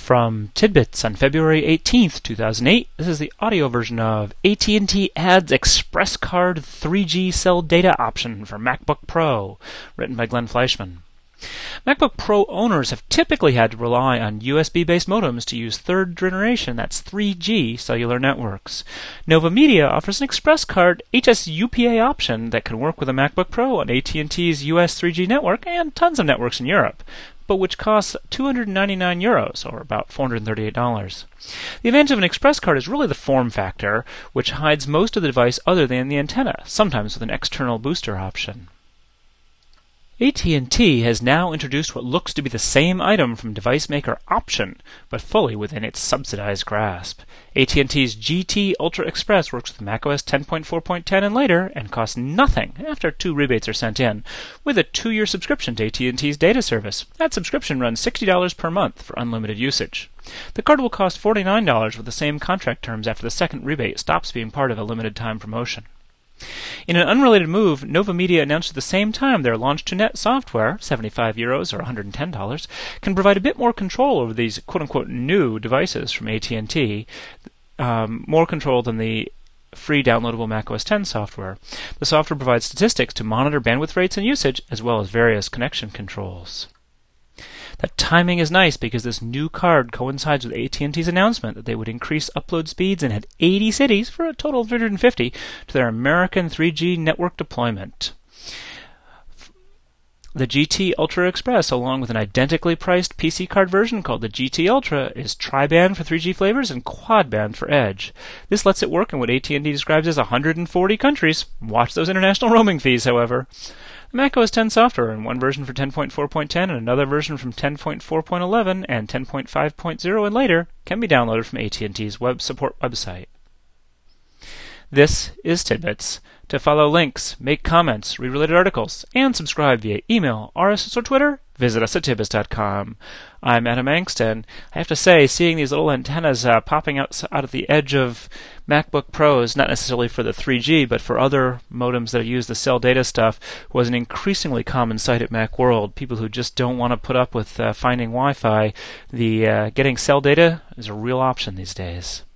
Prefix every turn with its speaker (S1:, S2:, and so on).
S1: From Tidbits on February 18th, 2008, this is the audio version of AT&T adds Express Card 3G cell data option for MacBook Pro, written by Glenn Fleischman. MacBook Pro owners have typically had to rely on USB-based modems to use third generation, that's 3G, cellular networks. Nova Media offers an Express Card HSUPA option that can work with a MacBook Pro on AT&T's US 3G network and tons of networks in Europe, but which costs €299, or about $438. The advantage of an Express Card is really the form factor, which hides most of the device other than the antenna, sometimes with an external booster option. AT&T has now introduced what looks to be the same item from device maker Option, but fully within its subsidized grasp. AT&T's GT Ultra Express works with macOS 10.4.10 and later, and costs nothing after 2 rebates are sent in, with a 2-year subscription to AT&T's data service. That subscription runs $60 per month for unlimited usage. The card will cost $49 with the same contract terms after the second rebate stops being part of a limited time promotion. In an unrelated move, Nova Media announced at the same time their Launch2Net software, €75 or $110, can provide a bit more control over these quote-unquote new devices from AT&T, more control than the free downloadable macOS 10 software. The software provides statistics to monitor bandwidth rates and usage, as well as various connection controls. The timing is nice because this new card coincides with AT&T's announcement that they would increase upload speeds and had 80 cities, for a total of 350, to their American 3G network deployment. The GT Ultra Express, along with an identically priced PC card version called the GT Ultra, is tri-band for 3G flavors and quad-band for Edge. This lets it work in what AT&T describes as 140 countries. Watch those international roaming fees, however. The macOS 10 software in one version for 10.4.10 and another version from 10.4.11 and 10.5.0 and later can be downloaded from AT&T's web support website. This is Tidbits. To follow links, make comments, read related articles, and subscribe via email, RSS, or Twitter, visit us at tidbits.com. I'm Adam Angst, and I have to say, seeing these little antennas popping out at the edge of MacBook Pros, not necessarily for the 3G, but for other modems that use the cell data stuff, was an increasingly common sight at Macworld. People who just don't want to put up with finding Wi-Fi, getting cell data is a real option these days.